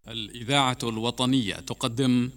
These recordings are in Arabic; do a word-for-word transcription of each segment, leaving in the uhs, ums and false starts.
الإذاعة الوطنية تقدم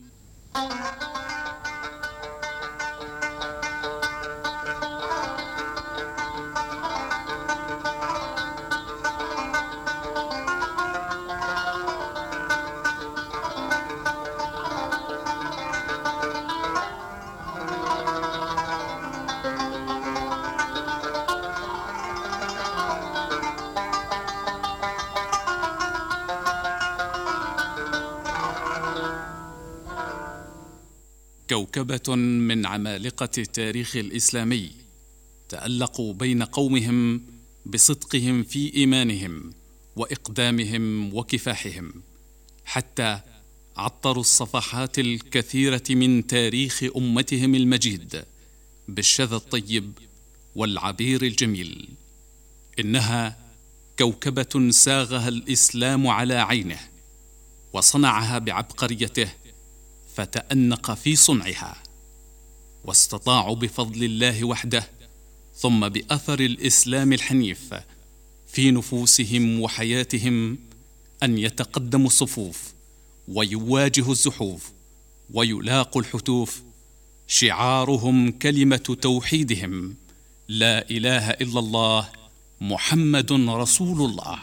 كوكبة من عمالقة التاريخ الإسلامي تألقوا بين قومهم بصدقهم في إيمانهم وإقدامهم وكفاحهم، حتى عطروا الصفحات الكثيرة من تاريخ أمتهم المجيد بالشذا الطيب والعبير الجميل. إنها كوكبة ساغها الإسلام على عينه وصنعها بعبقريته، فتأنق في صنعها، واستطاعوا بفضل الله وحده ثم بأثر الإسلام الحنيف في نفوسهم وحياتهم أن يتقدموا الصفوف ويواجهوا الزحوف ويلاقوا الحتوف. شعارهم كلمة توحيدهم: لا إله إلا الله محمد رسول الله.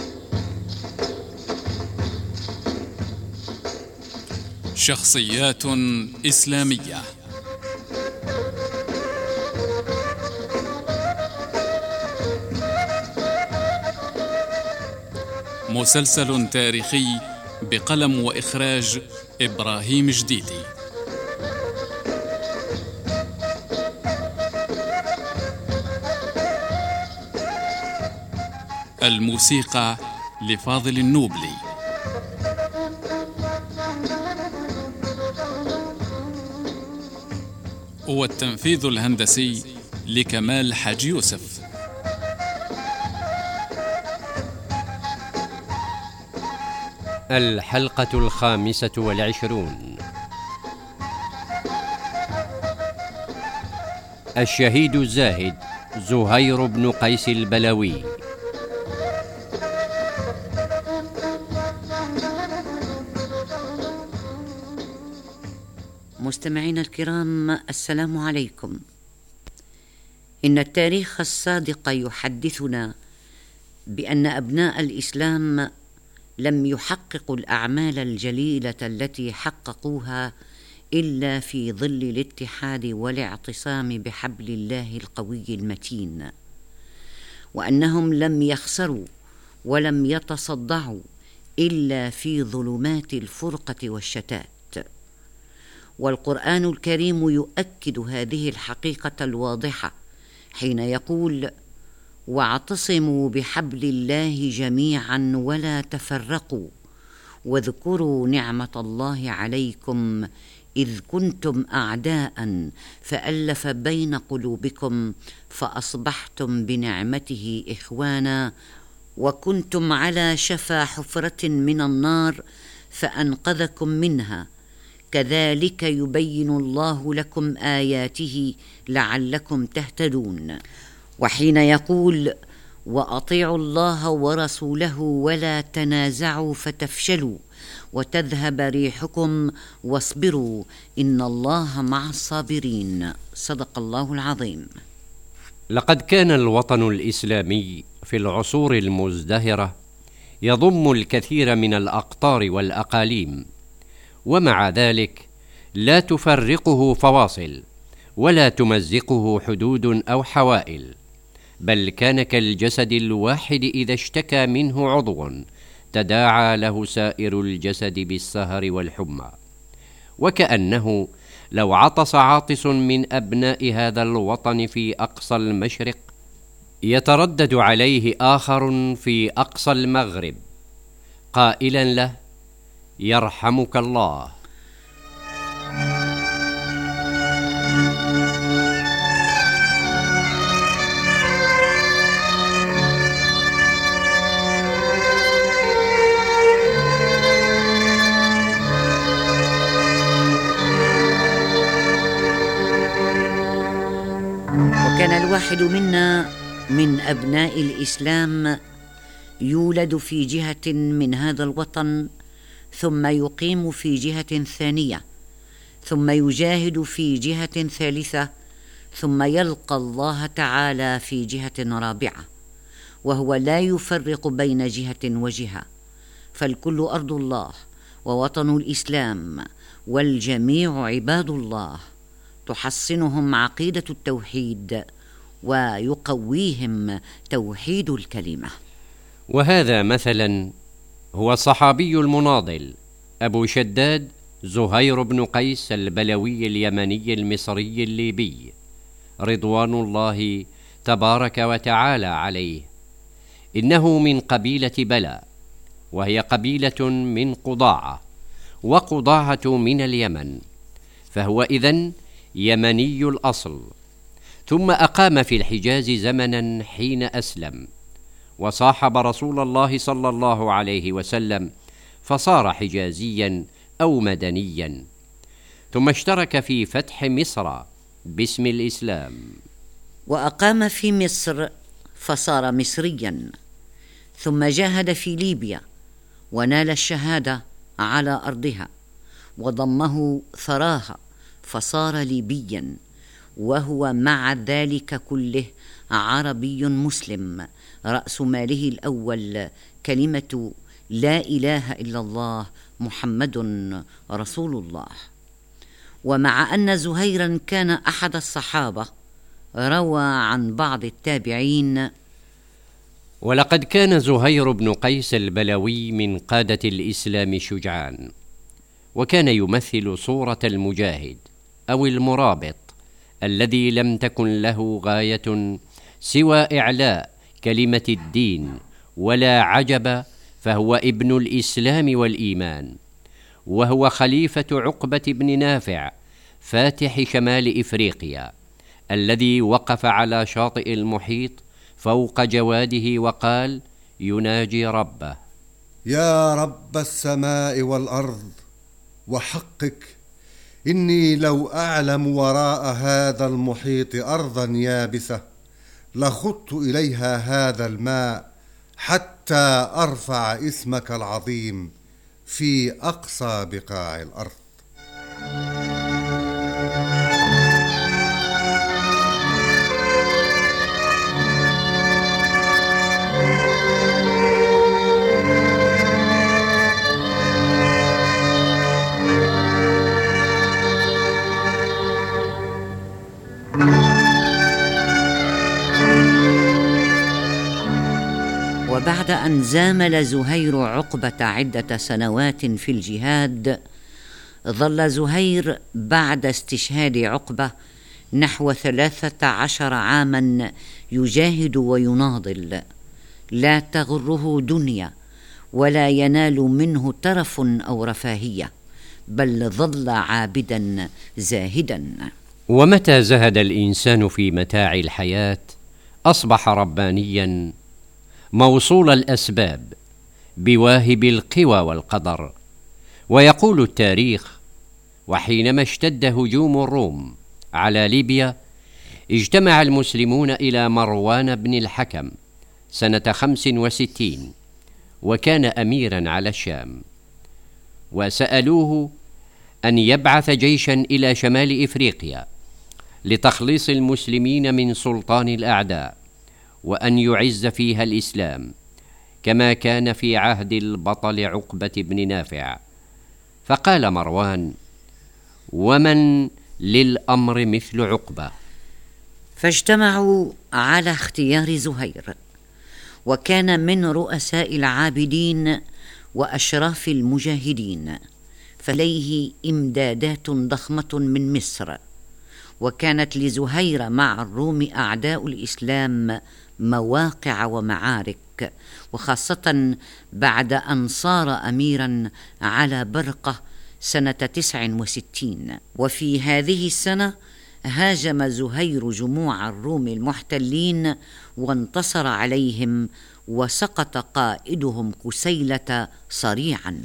شخصيات إسلامية. مسلسل تاريخي بقلم وإخراج إبراهيم جديدي. الموسيقى لفاضل النوبلي. والتنفيذ الهندسي لكمال حاج يوسف. الحلقة الخامسة والعشرون. الشهيد الزاهد زهير بن قيس البلوي. مستمعينا الكرام، السلام عليكم. إن التاريخ الصادق يحدثنا بأن أبناء الإسلام لم يحققوا الأعمال الجليلة التي حققوها إلا في ظل الاتحاد والاعتصام بحبل الله القوي المتين، وأنهم لم يخسروا ولم يتصدعوا إلا في ظلمات الفرقة والشتات. والقرآن الكريم يؤكد هذه الحقيقة الواضحة حين يقول: واعتصموا بحبل الله جميعا ولا تفرقوا واذكروا نعمة الله عليكم إذ كنتم أعداء فألف بين قلوبكم فأصبحتم بنعمته إخوانا وكنتم على شفا حفرة من النار فأنقذكم منها كذلك يبين الله لكم آياته لعلكم تهتدون. وحين يقول: وأطيعوا الله ورسوله ولا تنازعوا فتفشلوا وتذهب ريحكم واصبروا إن الله مع الصابرين. صدق الله العظيم. لقد كان الوطن الإسلامي في العصور المزدهرة يضم الكثير من الأقطار والأقاليم، ومع ذلك لا تفرقه فواصل ولا تمزقه حدود أو حوائل، بل كان كالجسد الواحد إذا اشتكى منه عضو تداعى له سائر الجسد بالسهر والحمى. وكأنه لو عطس عاطس من أبناء هذا الوطن في أقصى المشرق يتردد عليه آخر في أقصى المغرب قائلا له: يرحمك الله. وكان الواحد منا من أبناء الإسلام يولد في جهة من هذا الوطن ثم يقيم في جهة ثانية، ثم يجاهد في جهة ثالثة، ثم يلقى الله تعالى في جهة رابعة، وهو لا يفرق بين جهة وجهة، فالكل أرض الله ووطن الإسلام، والجميع عباد الله، تحصنهم عقيدة التوحيد ويقويهم توحيد الكلمة. وهذا مثلا هو الصحابي المناضل أبو شداد زهير بن قيس البلوي اليمني المصري الليبي رضوان الله تبارك وتعالى عليه. إنه من قبيلة بلى، وهي قبيلة من قضاعة، وقضاعة من اليمن، فهو إذن يمني الأصل. ثم أقام في الحجاز زمنا حين أسلم، وصاحب رسول الله صلى الله عليه وسلم، فصار حجازيا أو مدنيا. ثم اشترك في فتح مصر باسم الإسلام، وأقام في مصر فصار مصريا. ثم جاهد في ليبيا ونال الشهادة على أرضها، وضمه ثراها فصار ليبيا، وهو مع ذلك كله عربي مسلم، رأس ماله الأول كلمة لا إله إلا الله محمد رسول الله. ومع أن زهيرا كان أحد الصحابة، روى عن بعض التابعين: ولقد كان زهير بن قيس البلوي من قادة الإسلام شجعان، وكان يمثل صورة المجاهد أو المرابط الذي لم تكن له غاية سوى إعلاء كلمة الدين، ولا عجب فهو ابن الإسلام والإيمان، وهو خليفة عقبة بن نافع فاتح شمال إفريقيا، الذي وقف على شاطئ المحيط فوق جواده وقال يناجي ربه: يا رب السماء والأرض، وحقك إني لو أعلم وراء هذا المحيط أرضا يابسة لخضت إليها هذا الماء حتى أرفع اسمك العظيم في أقصى بقاع الأرض. وبعد أن زامل زهير عقبة عدة سنوات في الجهاد، ظل زهير بعد استشهاد عقبة نحو ثلاثة عشر عاما يجاهد ويناضل، لا تغره دنيا ولا ينال منه ترف أو رفاهية، بل ظل عابدا زاهدا. ومتى زهد الإنسان في متاع الحياة أصبح ربانيا موصول الأسباب بواهب القوى والقدر. ويقول التاريخ: وحينما اشتد هجوم الروم على ليبيا، اجتمع المسلمون إلى مروان بن الحكم سنة خمس وستين، وكان أميرا على الشام، وسألوه أن يبعث جيشا إلى شمال إفريقيا لتخليص المسلمين من سلطان الأعداء، وأن يعز فيها الإسلام كما كان في عهد البطل عقبة بن نافع. فقال مروان: ومن للأمر مثل عقبة؟ فاجتمعوا على اختيار زهير، وكان من رؤساء العابدين وأشراف المجاهدين، فليه إمدادات ضخمة من مصر، وكانت لزهير مع الروم أعداء الإسلام مواقع ومعارك، وخاصة بعد أن صار أميرا على برقة سنة تسع وستين. وفي هذه السنة هاجم زهير جموع الروم المحتلين وانتصر عليهم، وسقط قائدهم كسيلة صريعا.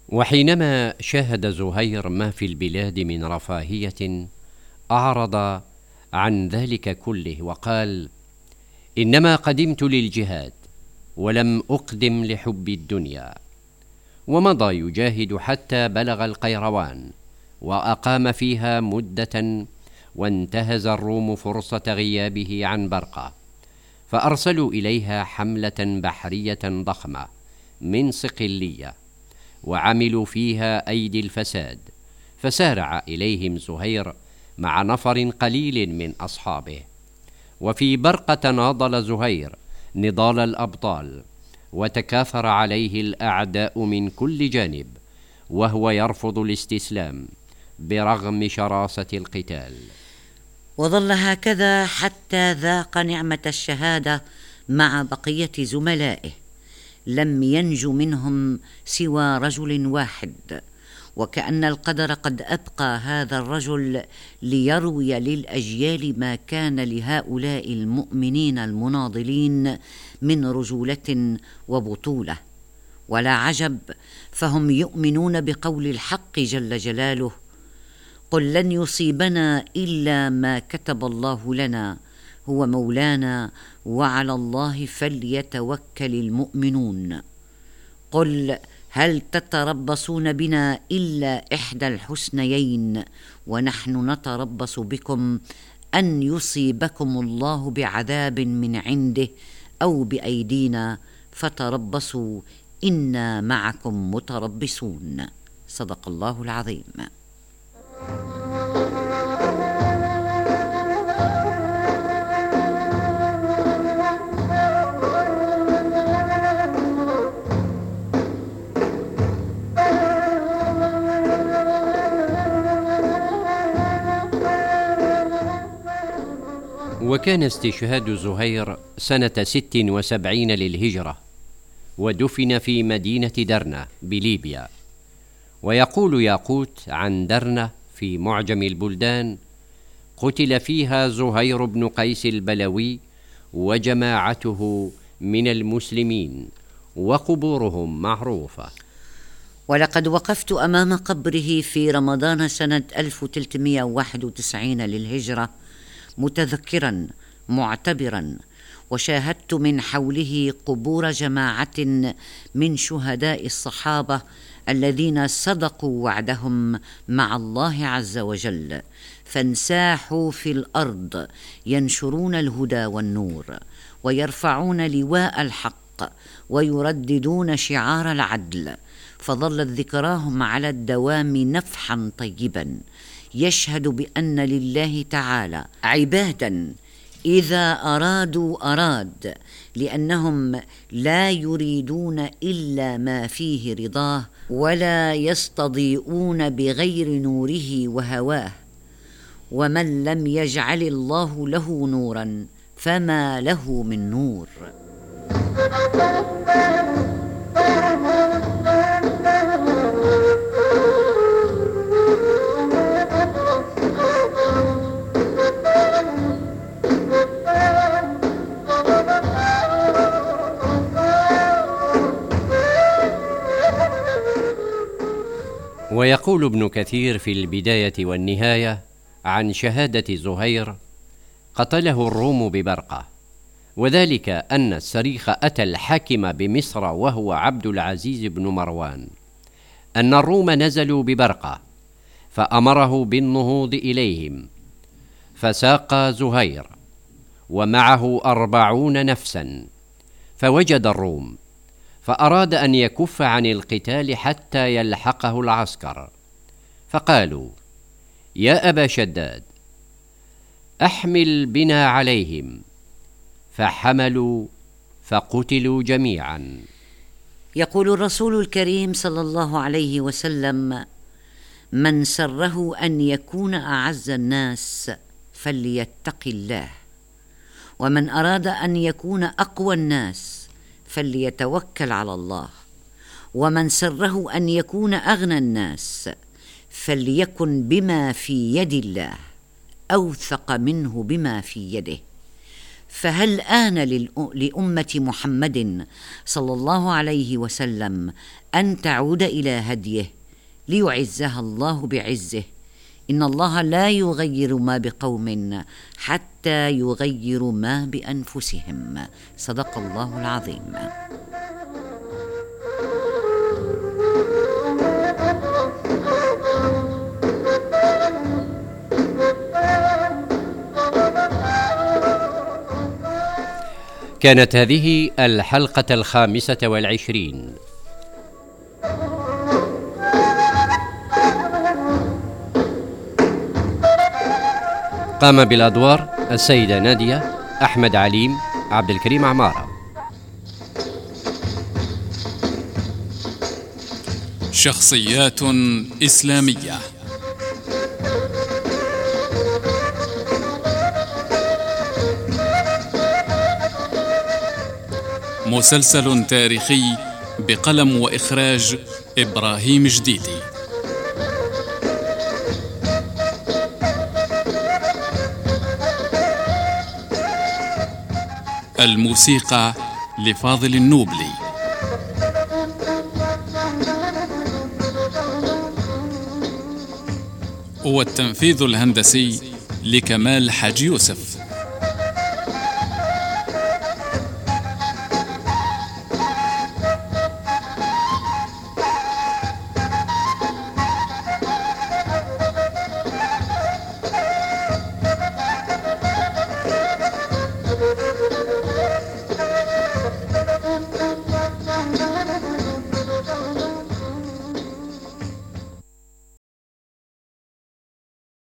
وحينما شاهد زهير ما في البلاد من رفاهية أعرض عن ذلك كله وقال: إنما قدمت للجهاد ولم أقدم لحب الدنيا. ومضى يجاهد حتى بلغ القيروان وأقام فيها مدة، وانتهز الروم فرصة غيابه عن برقة، فأرسلوا إليها حملة بحرية ضخمة من صقلية، وعملوا فيها أيدي الفساد، فسارع إليهم زهير مع نفر قليل من أصحابه. وفي برقة ناضل زهير نضال الأبطال، وتكاثر عليه الأعداء من كل جانب، وهو يرفض الاستسلام برغم شراسة القتال. وظل هكذا حتى ذاق نعمة الشهادة مع بقية زملائه، لم ينج منهم سوى رجل واحد، وكأن القدر قد أبقى هذا الرجل ليروي للأجيال ما كان لهؤلاء المؤمنين المناضلين من رجولة وبطولة. ولا عجب، فهم يؤمنون بقول الحق جل جلاله: قل لن يصيبنا إلا ما كتب الله لنا هو مولانا وعلى الله فليتوكل المؤمنون. قل هل تتربصون بنا إلا إحدى الحسنيين ونحن نتربص بكم أن يصيبكم الله بعذاب من عنده أو بأيدينا فتربصوا إنا معكم متربصون. صدق الله العظيم. وكان استشهاد زهير سنة ست وسبعين للهجرة، ودفن في مدينة درنة بليبيا. ويقول ياقوت عن درنة في معجم البلدان: قتل فيها زهير بن قيس البلوي وجماعته من المسلمين، وقبورهم معروفة. ولقد وقفت أمام قبره في رمضان سنة ألف وثلاثمائة وواحد وتسعين للهجرة متذكرا معتبرا، وشاهدت من حوله قبور جماعة من شهداء الصحابة الذين صدقوا وعدهم مع الله عز وجل، فانساحوا في الأرض ينشرون الهدى والنور، ويرفعون لواء الحق، ويرددون شعار العدل، فظلت ذكراهم على الدوام نفحا طيبا يشهد بأن لله تعالى عبادا إذا أرادوا أراد، لأنهم لا يريدون إلا ما فيه رضاه، ولا يستضيئون بغير نوره وهواه. ومن لم يجعل الله له نورا فما له من نور. ويقول ابن كثير في البداية والنهاية عن شهادة زهير: قتله الروم ببرقة، وذلك أن السريخ أتى الحاكم بمصر وهو عبد العزيز بن مروان أن الروم نزلوا ببرقة، فأمره بالنهوض إليهم، فساق زهير ومعه أربعون نفسا، فوجد الروم، فأراد أن يكف عن القتال حتى يلحقه العسكر، فقالوا: يا أبا شداد أحمل بنا عليهم، فحملوا فقتلوا جميعا. يقول الرسول الكريم صلى الله عليه وسلم: من سره أن يكون أعز الناس فليتق الله، ومن أراد أن يكون أقوى الناس فليتوكل على الله، ومن سره أن يكون أغنى الناس فليكن بما في يد الله أوثق منه بما في يده. فهل آن لأمة محمد صلى الله عليه وسلم أن تعود إلى هديه ليعزها الله بعزه؟ إن الله لا يغير ما بقوم حتى يغيروا ما بأنفسهم. صدق الله العظيم. كانت هذه الحلقة الخامسة والعشرين. قام بالأدوار السيدة نادية، أحمد عليم، عبد الكريم عمارة. شخصيات إسلامية. مسلسل تاريخي بقلم وإخراج إبراهيم جديدي. الموسيقى لفاضل النوبلي. والتنفيذ الهندسي لكمال حاج يوسف.